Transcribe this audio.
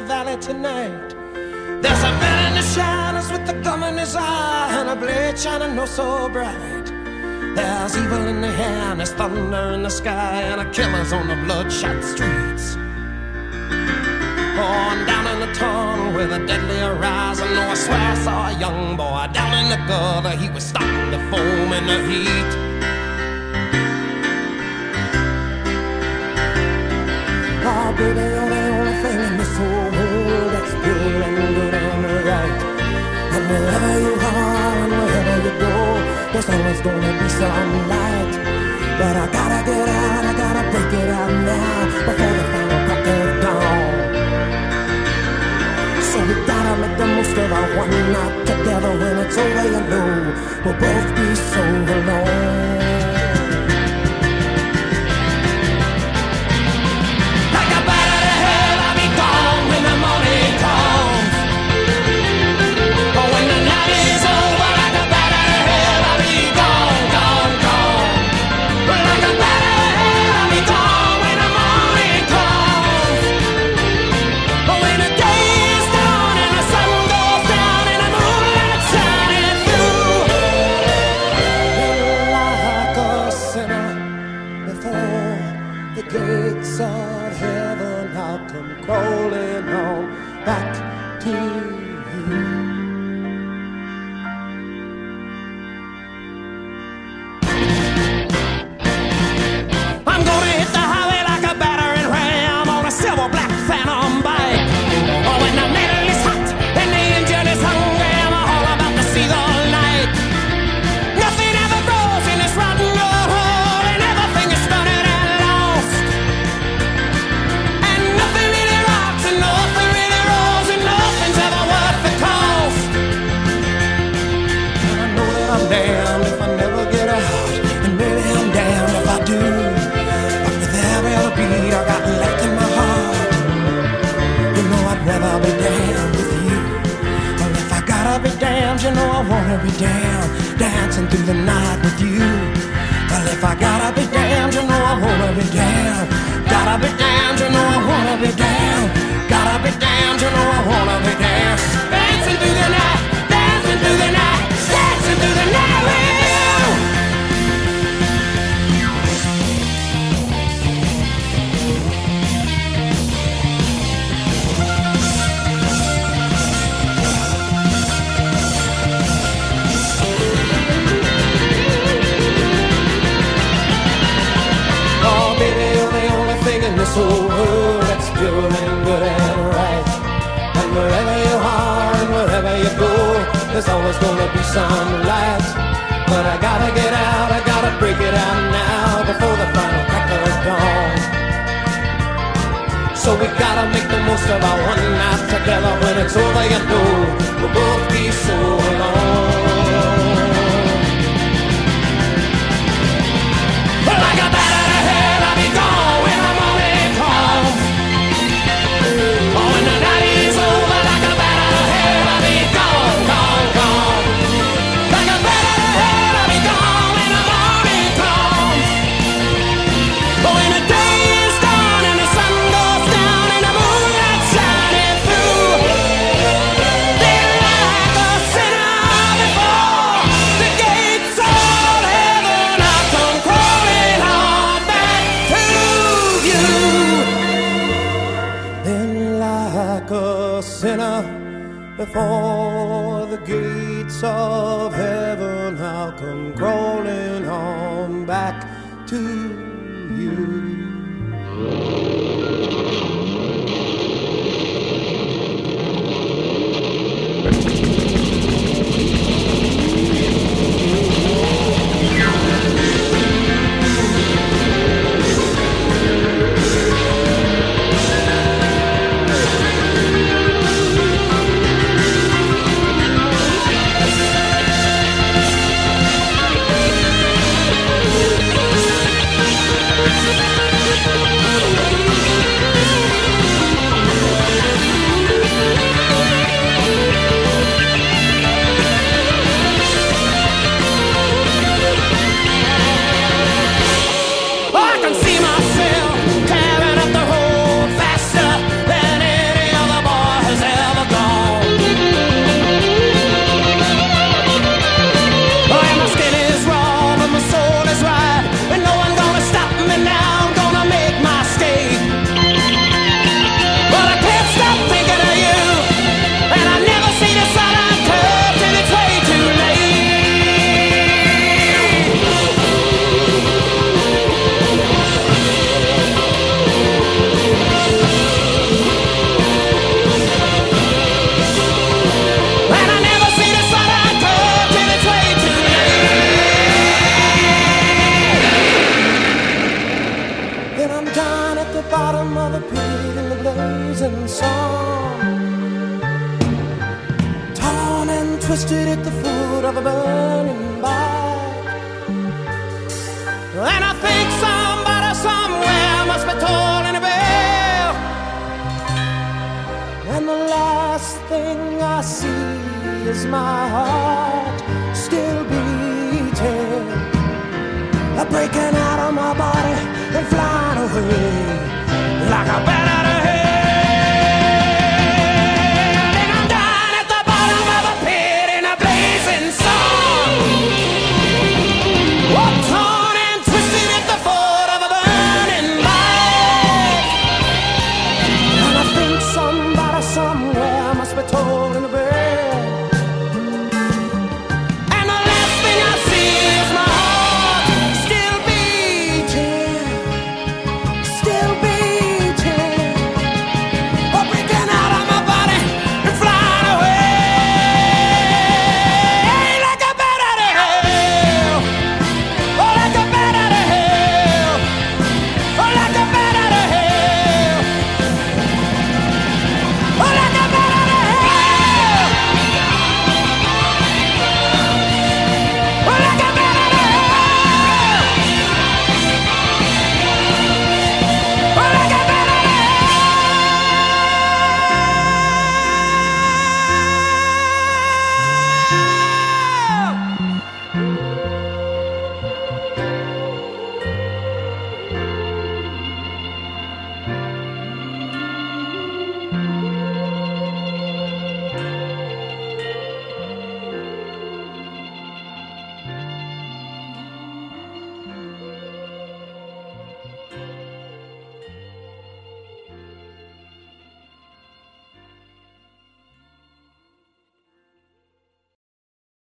valley tonight. There's a man in the shadows with the gum in his eye and a blade shining oh so bright. There's evil in the air and there's thunder in the sky and a killer's on the bloodshot streets. Oh, and down in the tunnel with a deadly horizon, oh, I swear I saw a young boy down in the gutter. He was starting to foam in the heat. Oh, baby, you're the only thing in this whole world that's pure and good and right. And wherever you are and wherever you go, there's always gonna be some light. But I gotta get out, I gotta break it out now before the final crack of dawn. So we gotta make the most of our one night together. When it's over, you know we'll both be so alone. Like a bat out of hell, I'll be gone when the morning comes. But when the night is over, like a bat out of hell, I'll be gone, gone, gone. But like a bat out of hell, I'll be gone when the morning comes. But when the day is done and the sun goes down and the moonlight shining through, like a sinner before the gates of heaven, I'll come crawling on back to you. I'm gonna hit the highway like a battering ram on a silver black phantom bike. Oh, when the metal is hot and the engine is hungry, I'm all about to see the light. Nothing ever grows in this rotten old hole, and everything is stunted and lost. And nothing really rocks and nothing really rolls, and nothing's ever worth the cost. And I know that I'm damned if I never get out, and maybe I'm damned if I do. But with every other beat I got left in my heart, you know I'd rather be damned with you. Well, if I gotta be damned, you know I wanna be damned, dancing through the night with you. Well, if I gotta be damned, you know I wanna be damned. Gotta be damned, you know I wanna be damned. Gotta be damned, you know I wanna be damned. Dancing through the night, dancing through the night, dancing through the night with you. Oh, baby, you're the only thing in this whole world that's pure and good and right. And wherever you are and wherever you go, there's always gonna be some light. But I gotta get out, I gotta break it out now before the final crack of dawn. So we gotta make the most of our one night together. When it's over, you know we'll both be so alone. Like a bat out of hell, I'll be gone when the morning comes. Oh, when the night is over, like a bat out of hell, I'll be gone, gone, gone. Like a bat out of hell, I'll be gone when the morning comes. But when the day is done and the sun goes down and the moonlight shining through, then like a sinner before the gates of heaven, I'll come crawling on back to you. Then like a sinner before the gates of heaven, I'll come crawling on back to you. twisted at the foot of a burning bark. And I think somebody somewhere must be tolling a bell. And the last thing I see is my heart still beating, breaking out of my body and flying away like a bat out of hell. And I'm down at the bottom of a pit in a blazing sun, oh, torn and twisted at the foot of a burning light. And I think somebody somewhere must be told in